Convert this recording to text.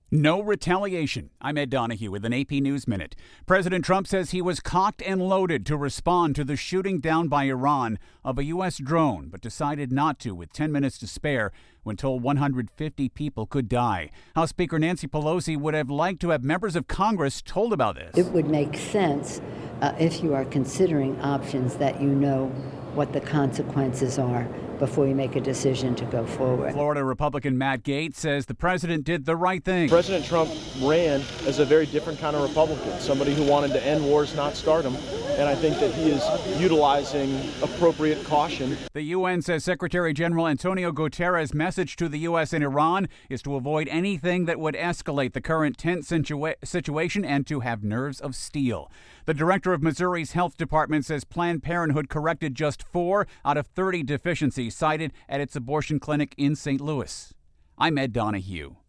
No retaliation. I'm Ed Donahue with an AP News Minute. President Trump says he was cocked and loaded to respond to the shooting down by Iran of a U.S. drone, but decided not to with 10 minutes to spare when told 150 people could die. House Speaker Nancy Pelosi would have liked to have members of Congress told about this. It would make sense if you are considering options that you know what the consequences are before you make a decision to go forward. Florida Republican Matt Gaetz says the president did the right thing. President Trump ran as a very different kind of Republican, somebody who wanted to end wars, not start them. And I think that he is utilizing appropriate caution. The UN says Secretary General Antonio Guterres' message to the U.S. and Iran is to avoid anything that would escalate the current tense situation and to have nerves of steel. The director of Missouri's health department says Planned Parenthood corrected just 4 out of 30 deficiencies cited at its abortion clinic in St. Louis. I'm Ed Donahue.